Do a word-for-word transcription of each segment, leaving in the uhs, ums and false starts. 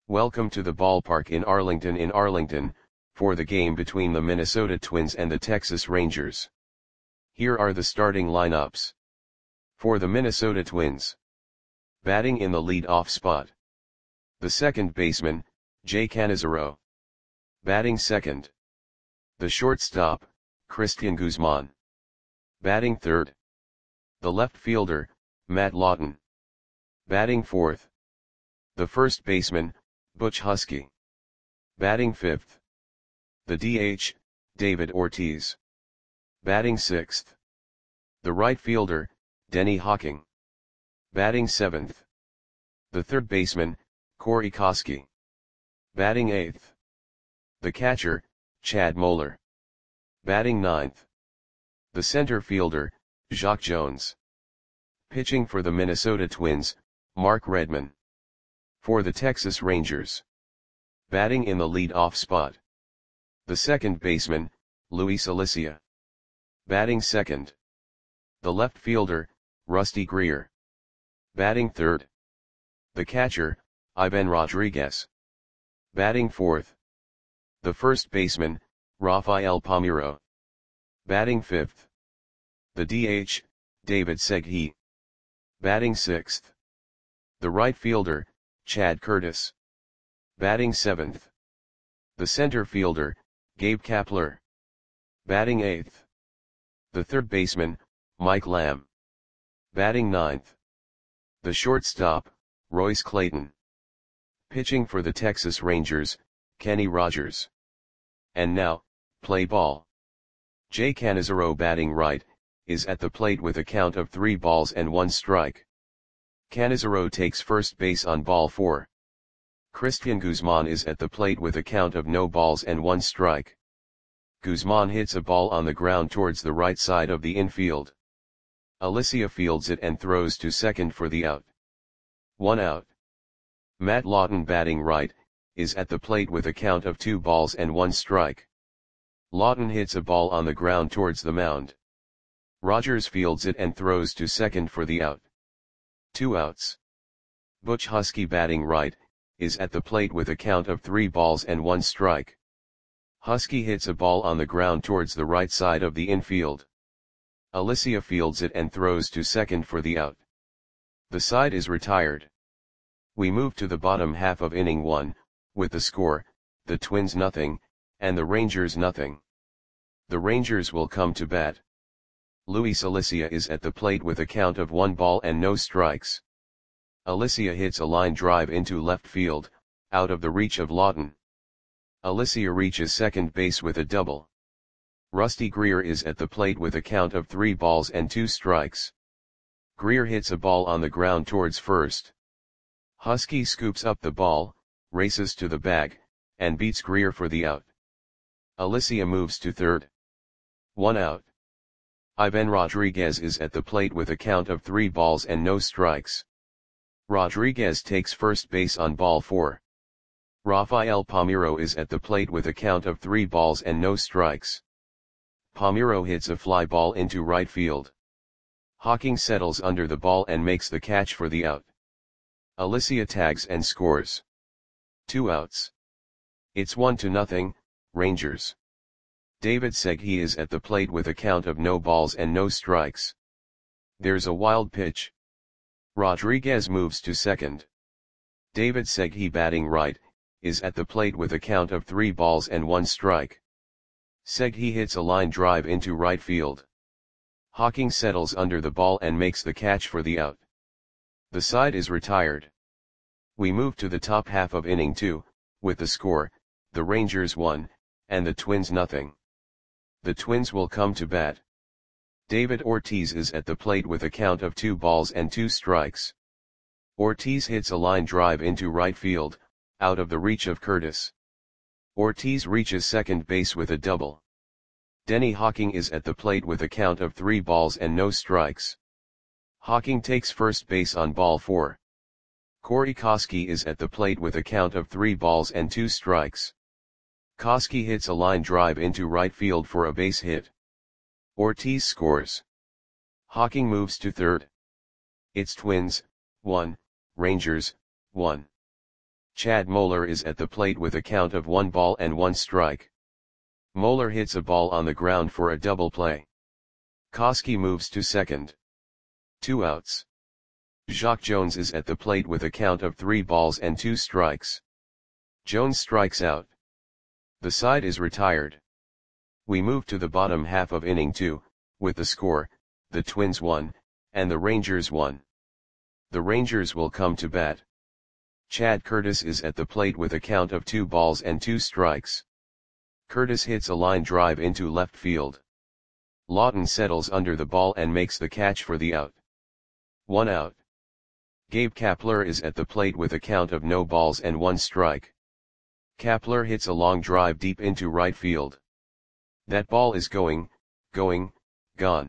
Welcome to the ballpark in Arlington in Arlington, for the game between the Minnesota Twins and the Texas Rangers. Here are the starting lineups. For the Minnesota Twins. Batting in the lead-off spot. The second baseman, Jay Canizaro. Batting second. The shortstop, Cristian Guzman. Batting third. The left fielder, Matt Lawton. Batting fourth. The first baseman, Butch Huskey. Batting fifth. The D H, David Ortiz. Batting sixth. The right fielder, Denny Hawking. Batting seventh. The third baseman, Corey Koskie. Batting eighth. The catcher, Chad Moeller. Batting ninth. The center fielder, Jacque Jones. Pitching for the Minnesota Twins, Mark Redman. For the Texas Rangers. Batting in the lead-off spot. The second baseman, Luis Alicea. Batting second. The left fielder, Rusty Greer. Batting third. The catcher, Ivan Rodriguez. Batting fourth. The first baseman, Rafael Palmeiro. Batting fifth. The D H, David Segui. Batting sixth. The right fielder, Chad Curtis. Batting seventh. The center fielder, Gabe Kapler. Batting eighth. The third baseman, Mike Lamb. Batting ninth. The shortstop, Royce Clayton. Pitching for the Texas Rangers, Kenny Rogers. And now, play ball. Jay Canizaro, batting right, is at the plate with a count of three balls and one strike. Canizaro takes first base on ball four. Cristian Guzman is at the plate with a count of no balls and one strike. Guzman hits a ball on the ground towards the right side of the infield. Alicea fields it and throws to second for the out. One out. Matt Lawton, batting right, is at the plate with a count of two balls and one strike. Lawton hits a ball on the ground towards the mound. Rogers fields it and throws to second for the out. Two outs. Butch Huskey, batting right, is at the plate with a count of three balls and one strike. Huskey hits a ball on the ground towards the right side of the infield. Alicea fields it and throws to second for the out. The side is retired. We move to the bottom half of inning one, with the score, the Twins nothing, and the Rangers nothing. The Rangers will come to bat. Luis Alicea is at the plate with a count of one ball and no strikes. Alicea hits a line drive into left field, out of the reach of Lawton. Alicea reaches second base with a double. Rusty Greer is at the plate with a count of three balls and two strikes. Greer hits a ball on the ground towards first. Huskey scoops up the ball, races to the bag, and beats Greer for the out. Alicea moves to third. One out. Ivan Rodriguez is at the plate with a count of three balls and no strikes. Rodriguez takes first base on ball four. Rafael Palmeiro is at the plate with a count of three balls and no strikes. Palmeiro hits a fly ball into right field. Hawking settles under the ball and makes the catch for the out. Alicea tags and scores. Two outs. It's one to nothing, Rangers. David Segui is at the plate with a count of no balls and no strikes. There's a wild pitch. Rodriguez moves to second. David Segui, batting right, is at the plate with a count of three balls and one strike. Segui hits a line drive into right field. Hawking settles under the ball and makes the catch for the out. The side is retired. We move to the top half of inning two, with the score, the Rangers one, and the Twins nothing. The Twins will come to bat. David Ortiz is at the plate with a count of two balls and two strikes. Ortiz hits a line drive into right field, out of the reach of Curtis. Ortiz reaches second base with a double. Denny Hawking is at the plate with a count of three balls and no strikes. Hawking takes first base on ball four. Corey Koskie is at the plate with a count of three balls and two strikes. Koskie hits a line drive into right field for a base hit. Ortiz scores. Hawking moves to third. It's Twins, one, Rangers, one. Chad Moeller is at the plate with a count of one ball and one strike. Moeller hits a ball on the ground for a double play. Koski moves to second. Two outs. Jacque Jones is at the plate with a count of three balls and two strikes. Jones strikes out. The side is retired. We move to the bottom half of inning two, with the score, the Twins won, and the Rangers won. The Rangers will come to bat. Chad Curtis is at the plate with a count of two balls and two strikes. Curtis hits a line drive into left field. Lawton settles under the ball and makes the catch for the out. One out. Gabe Kapler is at the plate with a count of no balls and one strike. Kapler hits a long drive deep into right field. That ball is going, going, gone.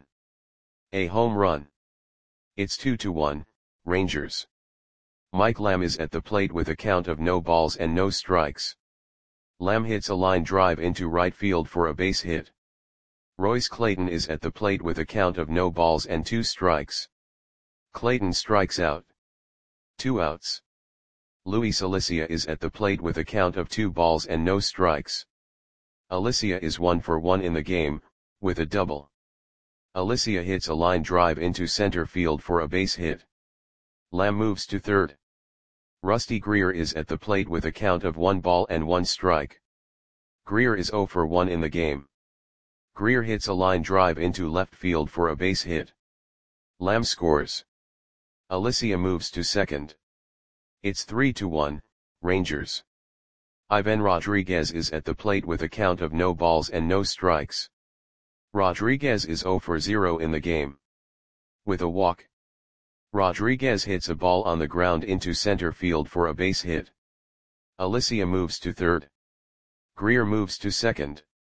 A home run. It's two to one, Rangers. Mike Lamb is at the plate with a count of no balls and no strikes. Lamb hits a line drive into right field for a base hit. Royce Clayton is at the plate with a count of no balls and two strikes. Clayton strikes out. Two outs. Luis Alicia is at the plate with a count of two balls and no strikes. Alicia is one for one in the game, with a double. Alicia hits a line drive into center field for a base hit. Lamb moves to third. Rusty Greer is at the plate with a count of one ball and one strike. Greer is zero for one in the game. Greer hits a line drive into left field for a base hit. Lamb scores. Alicia moves to second. It's three to one, Rangers. Ivan Rodriguez is at the plate with a count of no balls and no strikes. Rodriguez is zero for zero in the game. With a walk. Rodriguez hits a ball on the ground into center field for a base hit. Alicia moves to third. Greer moves to second.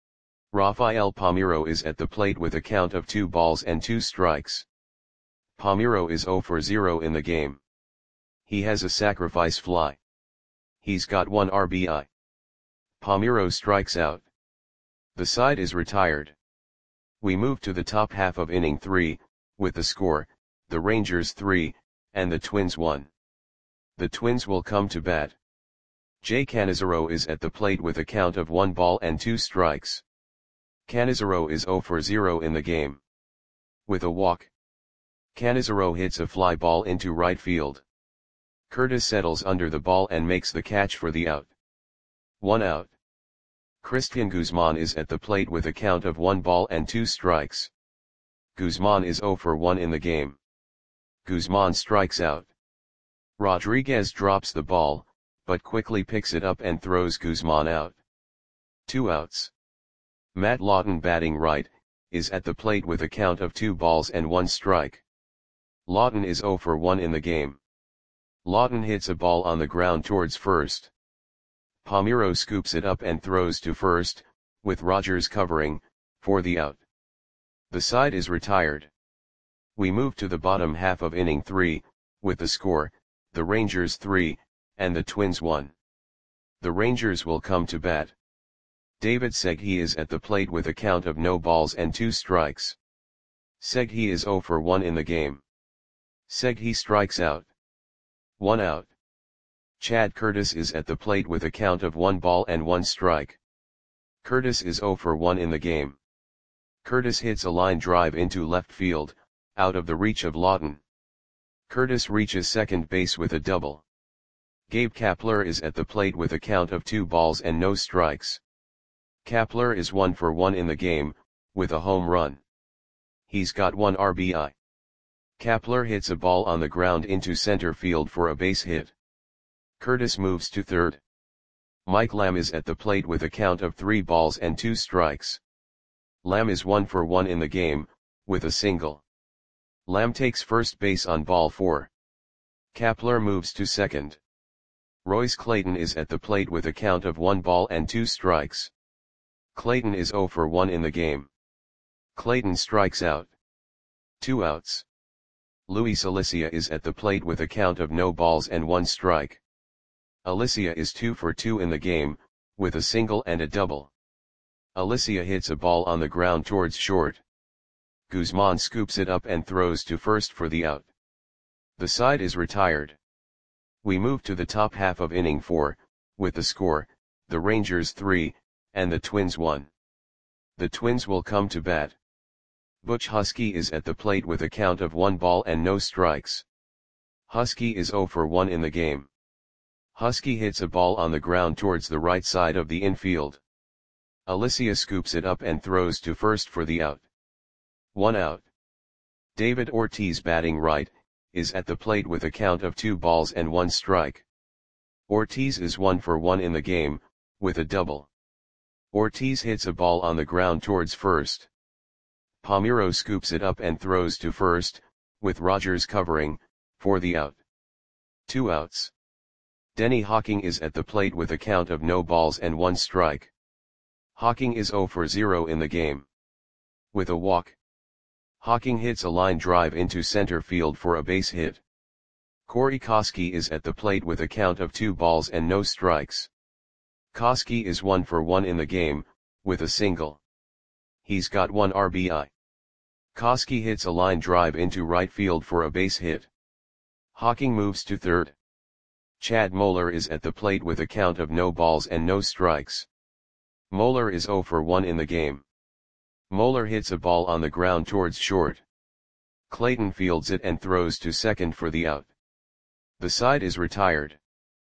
Rafael Palmeiro is at the plate with a count of two balls and two strikes. Palmeiro is zero for zero in the game. He has a sacrifice fly. He's got one R B I. Palmeiro strikes out. The side is retired. We move to the top half of inning three, with the score, the Rangers three, and the Twins one. The Twins will come to bat. Jay Canizaro is at the plate with a count of one ball and two strikes. Canizaro is zero for zero in the game. With a walk. Canizaro hits a fly ball into right field. Curtis settles under the ball and makes the catch for the out. One out. Christian Guzman is at the plate with a count of one ball and two strikes. Guzman is zero for one in the game. Guzman strikes out. Rodriguez drops the ball, but quickly picks it up and throws Guzman out. Two outs. Matt Lawton, batting right, is at the plate with a count of two balls and one strike. Lawton is zero for one in the game. Lawton hits a ball on the ground towards first. Palmeiro scoops it up and throws to first, with Rogers covering, for the out. The side is retired. We move to the bottom half of inning three, with the score, the Rangers three, and the Twins one. The Rangers will come to bat. David Segui is at the plate with a count of no balls and two strikes. Segui is zero for one in the game. Segui strikes out. One out. Chad Curtis is at the plate with a count of one ball and one strike. Curtis is zero for one in the game. Curtis hits a line drive into left field, out of the reach of Lawton. Curtis reaches second base with a double. Gabe Kapler is at the plate with a count of two balls and no strikes. Kapler is one for one in the game, with a home run. He's got one R B I. Kapler hits a ball on the ground into center field for a base hit. Curtis moves to third. Mike Lamb is at the plate with a count of three balls and two strikes. Lamb is one for one in the game, with a single. Lamb takes first base on ball four. Kapler moves to second. Royce Clayton is at the plate with a count of one ball and two strikes. Clayton is zero for one in the game. Clayton strikes out. Two outs. Luis Alicia is at the plate with a count of no balls and one strike. Alicia is two for two in the game, with a single and a double. Alicia hits a ball on the ground towards short. Guzman scoops it up and throws to first for the out. The side is retired. We move to the top half of inning four, with the score, the Rangers three, and the Twins one. The Twins will come to bat. Butch Husky is at the plate with a count of one ball and no strikes. Husky is oh for one in the game. Husky hits a ball on the ground towards the right side of the infield. Alicia scoops it up and throws to first for the out. One out. David Ortiz, batting right, is at the plate with a count of two balls and one strike. Ortiz is one for one in the game, with a double. Ortiz hits a ball on the ground towards first. Palmeiro scoops it up and throws to first, with Rogers covering, for the out. Two outs. Denny Hawking is at the plate with a count of no balls and one strike. Hawking is oh for zero in the game. With a walk. Hawking hits a line drive into center field for a base hit. Corey Koskie is at the plate with a count of two balls and no strikes. Koskie is one for one in the game, with a single. He's got one R B I. Koskie hits a line drive into right field for a base hit. Hawking moves to third. Chad Moeller is at the plate with a count of no balls and no strikes. Moeller is oh for one in the game. Moeller hits a ball on the ground towards short. Clayton fields it and throws to second for the out. The side is retired.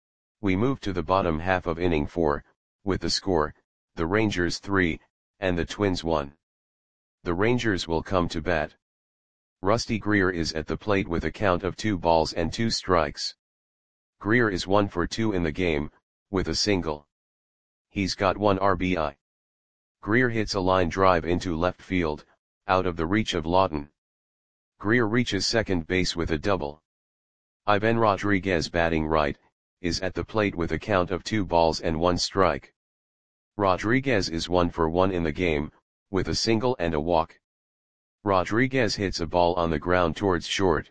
We move to the bottom half of inning four, with the score, the Rangers three, and the Twins one. The Rangers will come to bat. Rusty Greer is at the plate with a count of two balls and two strikes. Greer is one for two in the game, with a single. He's got one R B I. Greer hits a line drive into left field, out of the reach of Lawton. Greer reaches second base with a double. Ivan Rodriguez, batting right, is at the plate with a count of two balls and one strike. Rodriguez is one for one in the game, with a single and a walk. Rodriguez hits a ball on the ground towards short.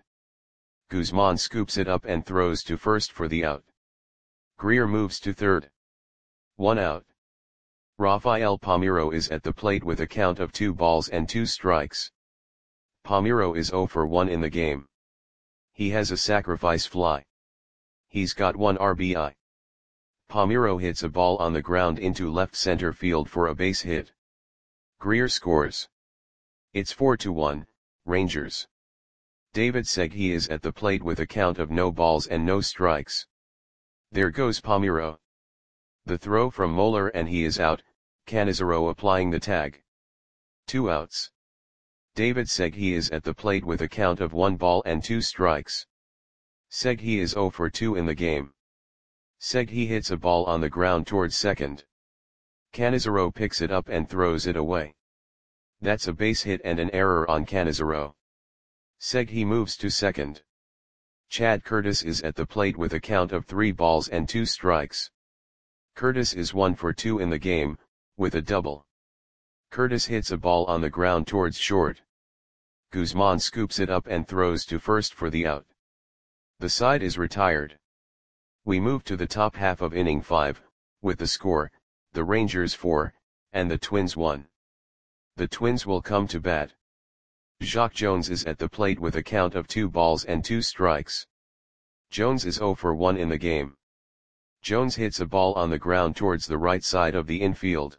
Guzman scoops it up and throws to first for the out. Greer moves to third. One out. Rafael Palmeiro is at the plate with a count of two balls and two strikes. Palmeiro is oh for one in the game. He has a sacrifice fly. He's got one R B I. Palmeiro hits a ball on the ground into left center field for a base hit. Greer scores. It's four to one, Rangers. David Segui is at the plate with a count of no balls and no strikes. There goes Palmeiro. The throw from Moeller and he is out, Canizaro applying the tag. Two outs. David Segui is at the plate with a count of one ball and two strikes. Segui is oh for two in the game. Segui hits a ball on the ground towards second. Canizaro picks it up and throws it away. That's a base hit and an error on Canizaro. Segui moves to second. Chad Curtis is at the plate with a count of three balls and two strikes. Curtis is one for two in the game, with a double. Curtis hits a ball on the ground towards short. Guzman scoops it up and throws to first for the out. The side is retired. We move to the top half of inning five, with the score, the Rangers four, and the Twins one. The Twins will come to bat. Jacque Jones is at the plate with a count of two balls and two strikes. Jones is oh for one in the game. Jones hits a ball on the ground towards the right side of the infield.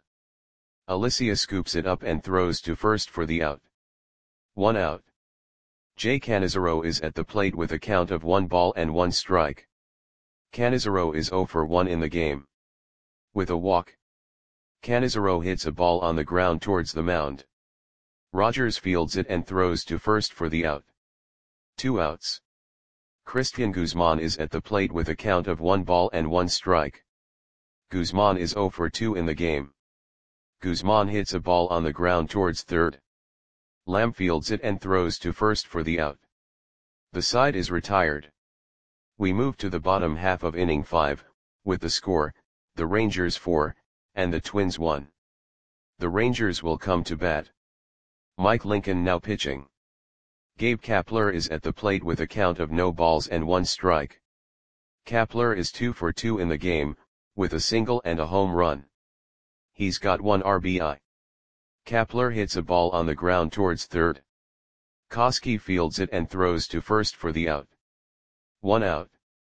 Alicia scoops it up and throws to first for the out. One out. Jay Canizaro is at the plate with a count of one ball and one strike. Canizaro is oh for one in the game. With a walk. Canizaro hits a ball on the ground towards the mound. Rogers fields it and throws to first for the out. Two outs. Christian Guzman is at the plate with a count of one ball and one strike. Guzman is oh for two in the game. Guzman hits a ball on the ground towards third. Lamb fields it and throws to first for the out. The side is retired. We move to the bottom half of inning five, with the score, the Rangers four, and the Twins one. The Rangers will come to bat. Mike Lincoln now pitching. Gabe Kapler is at the plate with a count of no balls and one strike. Kapler is two for two in the game, with a single and a home run. He's got one R B I. Kapler hits a ball on the ground towards third. Koskie fields it and throws to first for the out. One out.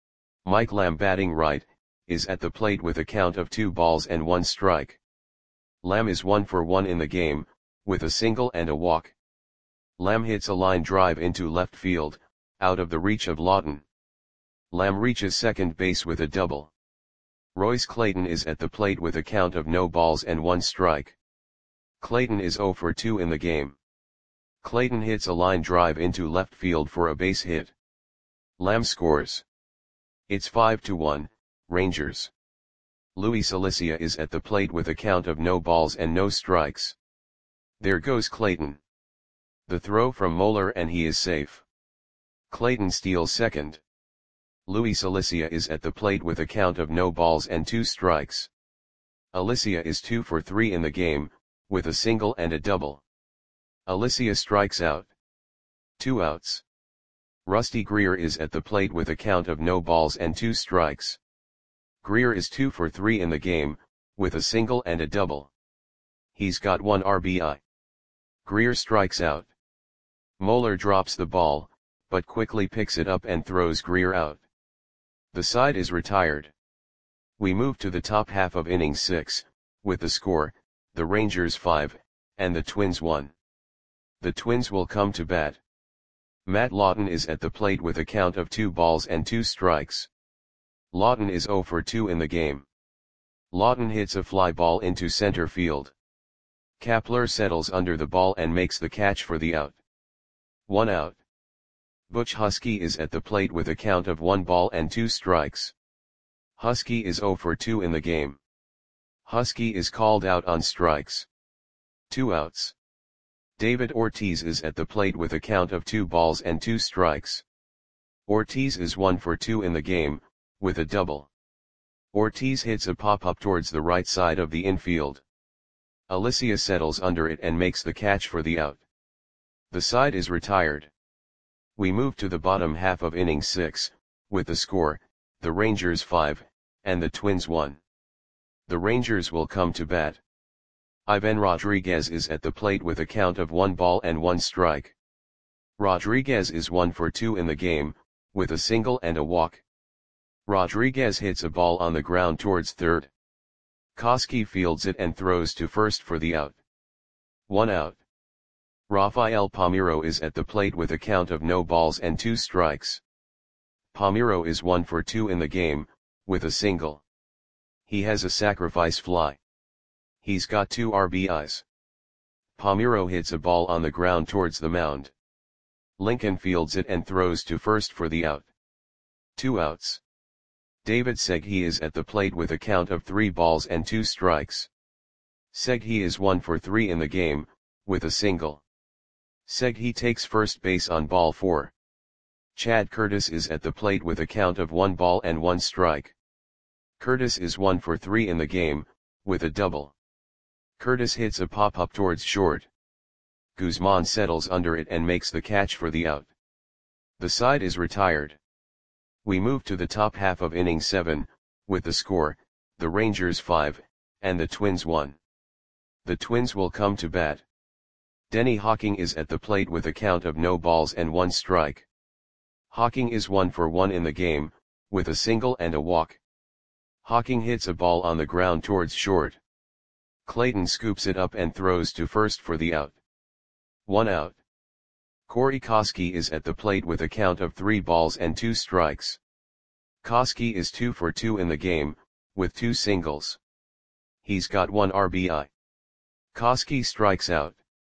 Mike Lamb batting right, is at the plate with a count of two balls and one strike. Lamb is one for one in the game, with a single and a walk. Lamb hits a line drive into left field, out of the reach of Lawton. Lamb reaches second base with a double. Royce Clayton is at the plate with a count of no balls and one strike. Clayton is zero for two in the game. Clayton hits a line drive into left field for a base hit. Lamb scores. It's five to one, Rangers. Luis Alicia is at the plate with a count of no balls and no strikes. There goes Clayton. The throw from Moeller and he is safe. Clayton steals second. Luis Alicia is at the plate with a count of no balls and two strikes. Alicia is two for three in the game, with a single and a double. Alicia strikes out. Two outs. Rusty Greer is at the plate with a count of no balls and two strikes. Greer is two for three in the game, with a single and a double. He's got one R B I. Greer strikes out. Moeller drops the ball, but quickly picks it up and throws Greer out. The side is retired. We move to the top half of inning six, with the score, the Rangers five, and the Twins one. The Twins will come to bat. Matt Lawton is at the plate with a count of two balls and two strikes. Lawton is zero for two in the game. Lawton hits a fly ball into center field. Kapler settles under the ball and makes the catch for the out. One out. Butch Husky is at the plate with a count of one ball and two strikes. Husky is zero for two in the game. Husky is called out on strikes. Two outs. David Ortiz is at the plate with a count of two balls and two strikes. Ortiz is one for two in the game, with a double. Ortiz hits a pop-up towards the right side of the infield. Alicia settles under it and makes the catch for the out. The side is retired. We move to the bottom half of inning six, with the score, the Rangers five, and the Twins one. The Rangers will come to bat. Ivan Rodriguez is at the plate with a count of one ball and one strike. Rodriguez is one for two in the game, with a single and a walk. Rodriguez hits a ball on the ground towards third. Koski fields it and throws to first for the out. One out. Rafael Palmeiro is at the plate with a count of no balls and two strikes. Palmeiro is one for two in the game, with a single. He has a sacrifice fly. He's got two R B Is. Palmeiro hits a ball on the ground towards the mound. Lincoln fields it and throws to first for the out. Two outs. David Segui is at the plate with a count of three balls and two strikes. Segui is one for three in the game, with a single. Segui takes first base on ball four. Chad Curtis is at the plate with a count of one ball and one strike. Curtis is one for three in the game, with a double. Curtis hits a pop-up towards short. Guzman settles under it and makes the catch for the out. The side is retired. We move to the top half of inning seven, with the score, the Rangers five, and the Twins one. The Twins will come to bat. Denny Hawking is at the plate with a count of no balls and one strike. Hawking is one for one in the game, with a single and a walk. Hawking hits a ball on the ground towards short. Clayton scoops it up and throws to first for the out. One out. Corey Koski is at the plate with a count of three balls and two strikes. Koski is two for two in the game, with two singles. He's got one R B I. Koski strikes out.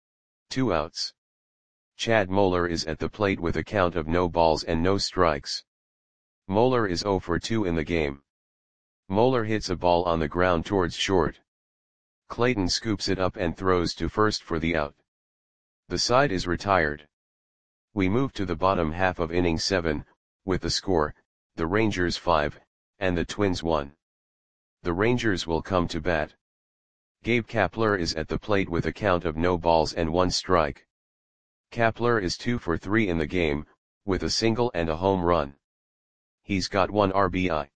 Two outs. Chad Moeller is at the plate with a count of no balls and no strikes. Moeller is zero for two in the game. Moeller hits a ball on the ground towards short. Clayton scoops it up and throws to first for the out. The side is retired. We move to the bottom half of inning seven, with the score, the Rangers five, and the Twins one. The Rangers will come to bat. Gabe Kapler is at the plate with a count of no balls and one strike. Kapler is two for three in the game, with a single and a home run. He's got one R B I.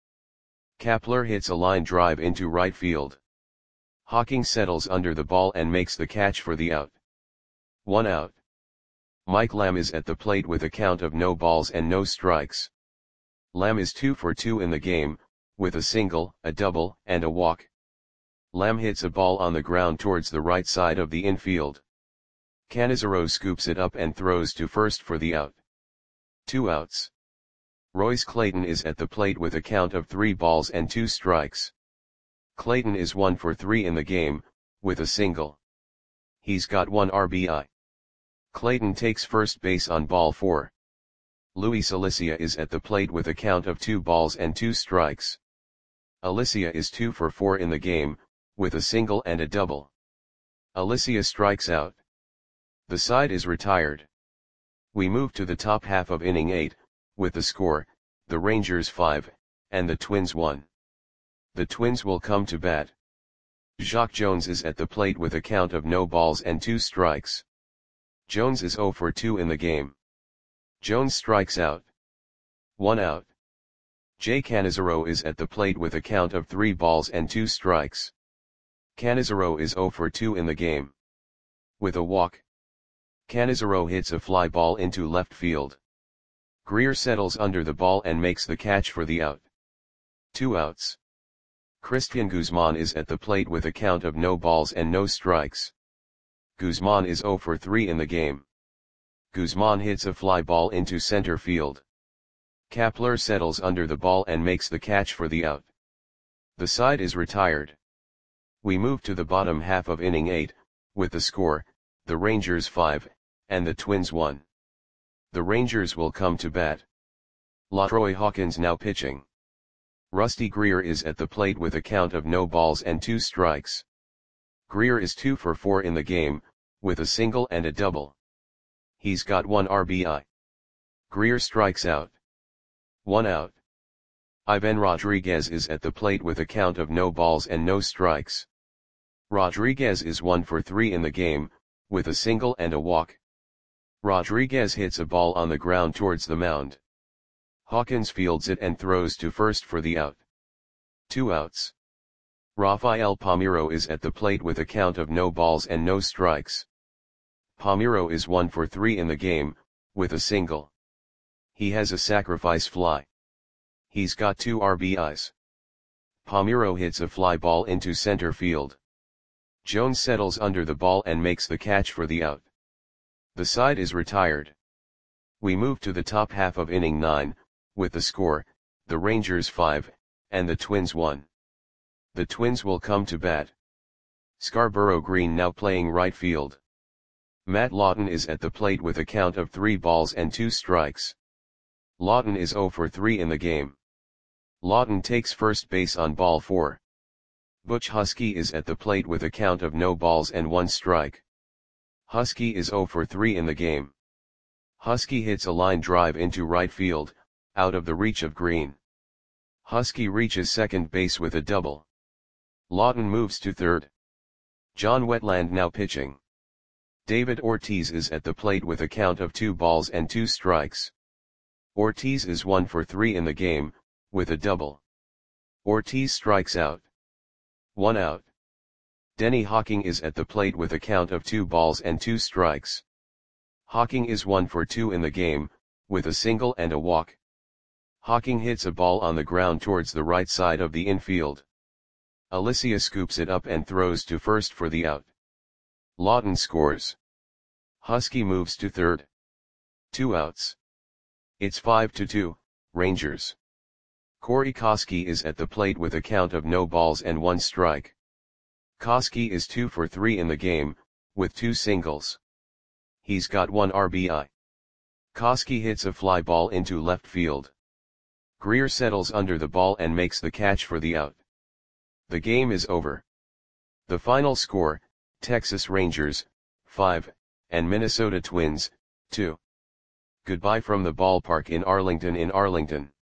Kapler hits a line drive into right field. Hawking settles under the ball and makes the catch for the out. One out. Mike Lamb is at the plate with a count of no balls and no strikes. Lamb is two for two in the game, with a single, a double, and a walk. Lamb hits a ball on the ground towards the right side of the infield. Canizaro scoops it up and throws to first for the out. Two outs. Royce Clayton is at the plate with a count of three balls and two strikes. Clayton is one for three in the game, with a single. He's got one R B I. Clayton takes first base on ball four. Luis Alicia is at the plate with a count of two balls and two strikes. Alicia is two for four in the game, with a single and a double. Alicia strikes out. The side is retired. We move to the top half of inning eight, with the score, the Rangers five, and the Twins one. The Twins will come to bat. Jacque Jones is at the plate with a count of no balls and two strikes. Jones is zero for two in the game. Jones strikes out. One out. Jay Canizaro is at the plate with a count of three balls and two strikes. Canizaro is zero for two in the game. With a walk. Canizaro hits a fly ball into left field. Greer settles under the ball and makes the catch for the out. Two outs. Christian Guzman is at the plate with a count of no balls and no strikes. Guzman is zero for three in the game. Guzman hits a fly ball into center field. Kapler settles under the ball and makes the catch for the out. The side is retired. We move to the bottom half of inning eight, with the score, the Rangers five, and the Twins one. The Rangers will come to bat. LaTroy Hawkins now pitching. Rusty Greer is at the plate with a count of no balls and two strikes. Greer is two for four in the game, with a single and a double. He's got one R B I. Greer strikes out. One out. Ivan Rodriguez is at the plate with a count of no balls and no strikes. Rodriguez is one for three in the game, with a single and a walk. Rodriguez hits a ball on the ground towards the mound. Hawkins fields it and throws to first for the out. Two outs. Rafael Palmeiro is at the plate with a count of no balls and no strikes. Palmeiro is one for three in the game, with a single. He has a sacrifice fly. He's got two R B Is. Palmeiro hits a fly ball into center field. Jones settles under the ball and makes the catch for the out. The side is retired. We move to the top half of inning nine, with the score, the Rangers five, and the Twins one. The Twins will come to bat. Scarborough Green now playing right field. Matt Lawton is at the plate with a count of three balls and two strikes. Lawton is zero for three in the game. Lawton takes first base on ball four. Butch Husky is at the plate with a count of no balls and one strike. Husky is zero for three in the game. Husky hits a line drive into right field, out of the reach of Green. Husky reaches second base with a double. Lawton moves to third. John Wetland now pitching. David Ortiz is at the plate with a count of two balls and two strikes. Ortiz is one for three in the game, with a double. Ortiz strikes out. One out. Denny Hawking is at the plate with a count of two balls and two strikes. Hawking is one for two in the game, with a single and a walk. Hawking hits a ball on the ground towards the right side of the infield. Alicia scoops it up and throws to first for the out. Lawton scores. Husky moves to third. Two outs. It's five to two, Rangers. Corey Koski is at the plate with a count of no balls and one strike. Koski is two for three in the game, with two singles. He's got one R B I. Koski hits a fly ball into left field. Greer settles under the ball and makes the catch for the out. The game is over. The final score, Texas Rangers, five, and Minnesota Twins, two. Goodbye from the ballpark in Arlington in Arlington.